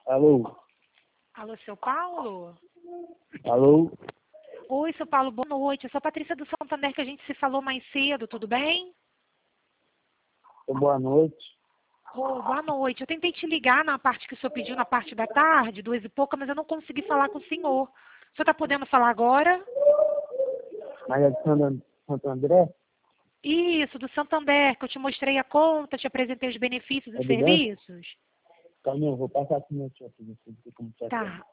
Alô? Alô, seu Paulo? Alô? Oi, seu Paulo, boa noite. Eu sou a Patrícia do Santander, que a gente se falou mais cedo, tudo bem? Boa noite. Oh, boa noite. Eu tentei te ligar na parte que o senhor pediu, na parte da tarde, 2 e pouca, mas eu não consegui falar com o senhor. O senhor está podendo falar agora? Mas é de Santo André? Isso, do Santander, que eu te mostrei a conta, te apresentei os benefícios É e do banco? serviços. Calma, vou passar aqui no chat, não sei como você atende. Tá.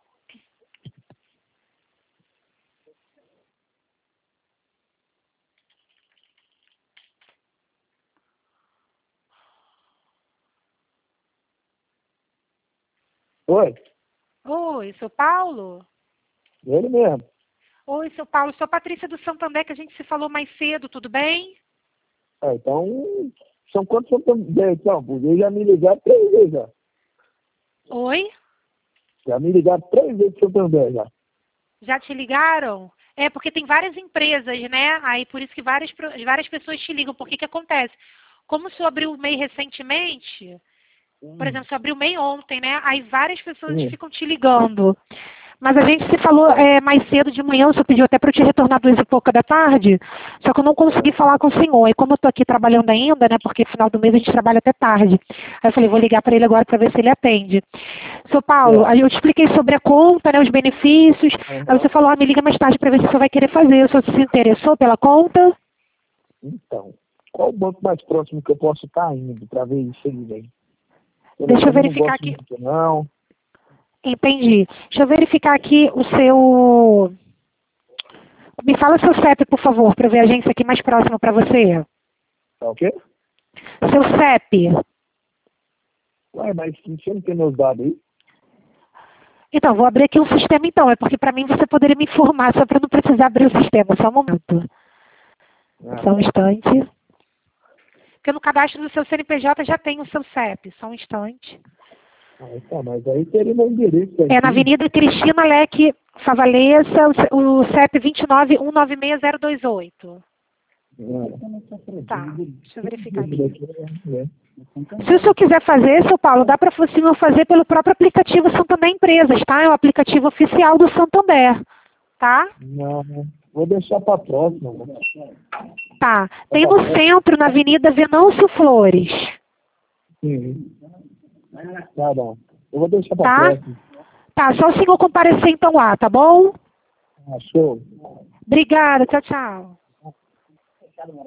Oi? Oi, seu Paulo? Ele mesmo. Oi, seu Paulo. Sou a Patrícia do Santander, que a gente se falou mais cedo, tudo bem? Então, são quantos Santo André, então? Porque já me ligaram 3 vezes já. Oi? Já me ligaram 3 vezes de Santo André já. Já te ligaram? É, porque tem várias empresas, né? Aí por isso que várias pessoas te ligam. Por que que acontece? Como o senhor abriu o MEI recentemente, por exemplo, o senhor abriu o MEI ontem, né? Aí várias pessoas Sim. ficam te ligando. Mas a gente se falou mais cedo de manhã, o senhor pediu até para eu te retornar 2 e pouca da tarde, só que eu não consegui falar com o senhor. E como eu estou aqui trabalhando ainda, né, porque final do mês a gente trabalha até tarde, aí eu falei, vou ligar para ele agora para ver se ele atende. Seu Paulo, aí eu te expliquei sobre a conta, né, os benefícios, aí você falou, me liga mais tarde para ver se o senhor vai querer fazer. O senhor se interessou pela conta? Então, qual o banco mais próximo que eu posso estar indo para ver isso aí, velho? Deixa eu Eu não verificar gosto aqui. muito, não. Entendi. Deixa eu verificar aqui o seu... Me fala seu CEP, por favor, para eu ver a agência aqui mais próxima para você. Tá ok? Seu CEP. Ué, mas você não tem meus dados aí? Então, vou abrir aqui um sistema então. É porque para mim você poderia me informar, só para não precisar abrir o sistema. Só um momento. Ah, Só um tá. instante. Porque no cadastro do seu CNPJ já tem o seu CEP. Só um instante. Ah, tá, mas aí teria meu endereço É na certinho. Avenida Cristina Leque Favalesa, o CEP 29196-028. Tá, deixa eu verificar aqui. Se o senhor quiser fazer, seu Paulo, dá para o senhor fazer pelo próprio aplicativo Santander Empresas, tá? É o aplicativo oficial do Santander, tá? Não, vou deixar para próxima. Mano. Tá. Tem no centro, na Avenida Venâncio Flores. Sim. Tá bom. Eu vou deixar para Tá? próxima. Tá, só o senhor comparecer então lá, tá bom? Show. Obrigada, tchau, tchau.